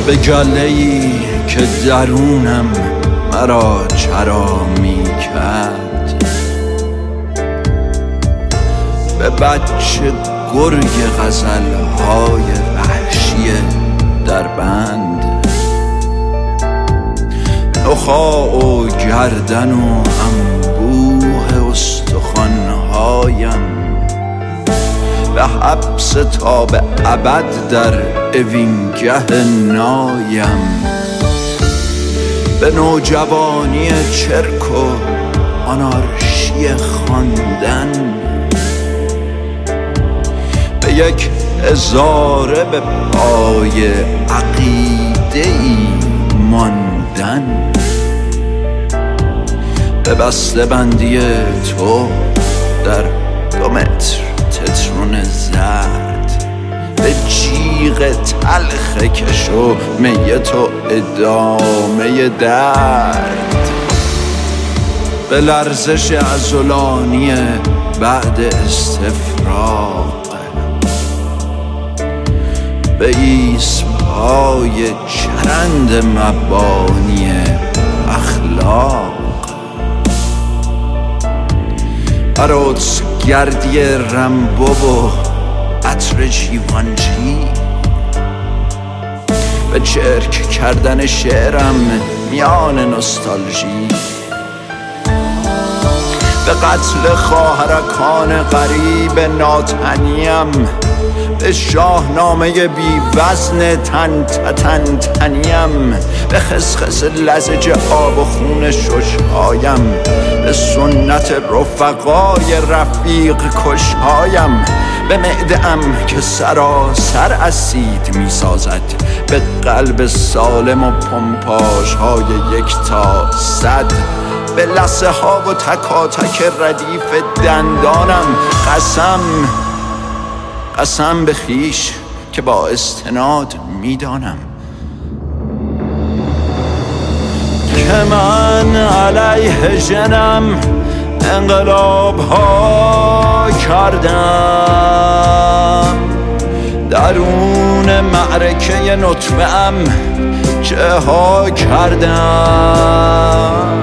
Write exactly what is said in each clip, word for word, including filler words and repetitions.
به گله‌ای که درونم مرا چرا می کرد، به بچه گرگ غزل‌های وحشی در بند، نخاع و گردن و انبوه استخوان‌هایم، به حبس تا به ابد در اوینگه نایم، به نوجوانی چرک و آنارشی خواندن، به یک ازاره به پای عقیده‌ای ماندن، به بسته بندی تو در دو متر تترون زرد، به جیغ تلخ کش و می تو ادامه درد، به لرزش عضلانی بعد استفراغ، به ایسپای چرند مبانی اخلاق، عروس گردی رمبو و عطر جیوانجی، به چرک کردن شعرم میان نوستالژی، به قتل خواهرکان غریب ناتنیم، به شاهنامه بی وزن تن تن تنیم، به خسخس لزج آب و خون ششهایم، به سنت رفقای رفیق کشهایم، به معده‌ام که سراسر اسید می سازد، به قلب سالم و پمپاژ های یک تا صد، به لثه ها و تکاتک ردیف دندانم. قسم قسم به خویش که با استناد میدانم که من علیه جنم انقلاب ها کردم، درون معرکه نطفه ام چه ها کردم،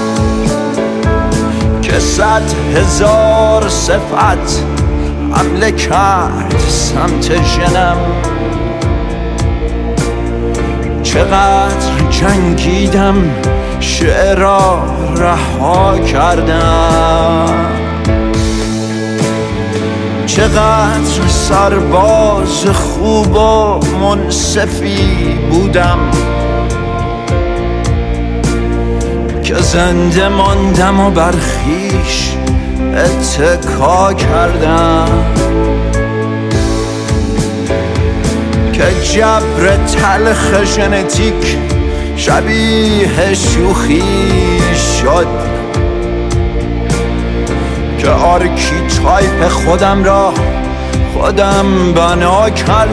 که صد هزار صفت حمله کرد سمت جنم، چقدر جنگیدم شعر را رها کردم، چقدر سرباز خوب و منصفی بودم که زنده ماندم و بر خویش اتکا کردم، که جبر تلخ ژنتیک شبیه شوخی شد، که آرکیتایپ خودم را خودم بنا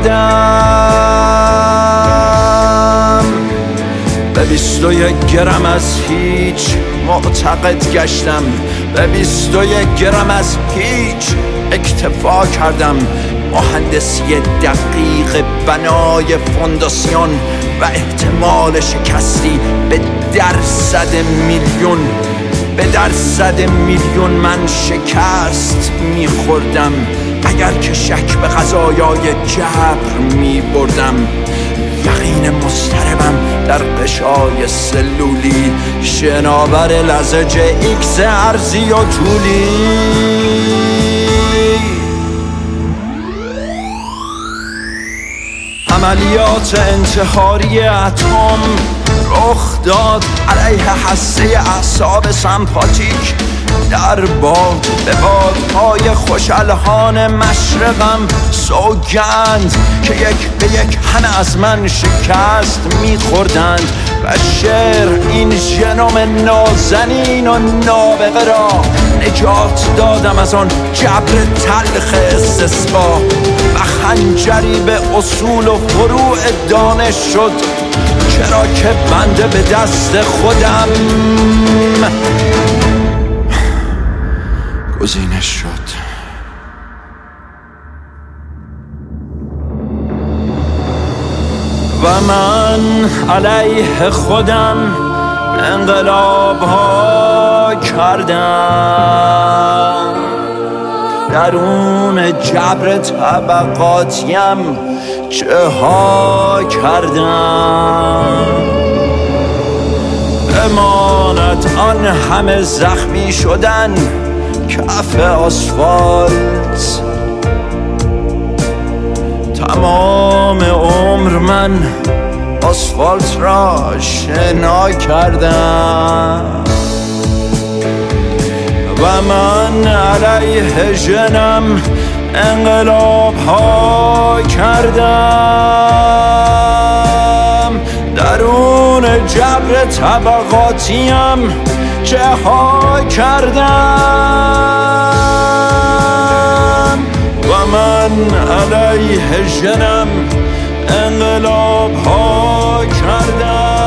کردم، به بیست و یک گرم از هیچ معتقد گشتم، به بیست و یک گرم از هیچ اکتفا کردم، مهندسی دقیق بنای فونداسیون و احتمال شکستی به درصد میلیون، به درصد میلیون من شکست میخوردم اگر که شک به قضایای جبر میبردم، یقین مضطربم در قشای سلولی شناور لزج ایکس ارزی و طولی، عملیات انتحاری اتم رخ داد علیه هسته اعصاب سمپاتیک، در باد به بادهای خوشالهان مشرقم سوگند که یک به یک همه از من شکست میخوردند و شعر این ژنوم نازنین و نابغه را نجات دادم از آن جبر تلخ استسقا و خنجری به اصول و فروع دانش شد، چرا که بنده به دست خودم گزینش شد. و من علیه خودم انقلاب ها کردم، درون جبر طبقاتیم چه ها کردم. امانت آن همه زخمی شدن کف آسفالت، تمام عمر من آسفالت را شنا کردم و من علیه ژنم انقلاب ها کردم، درون جبر طبقاتیم چه ها کردم و من علیه ژنم انقلاب ها کردم.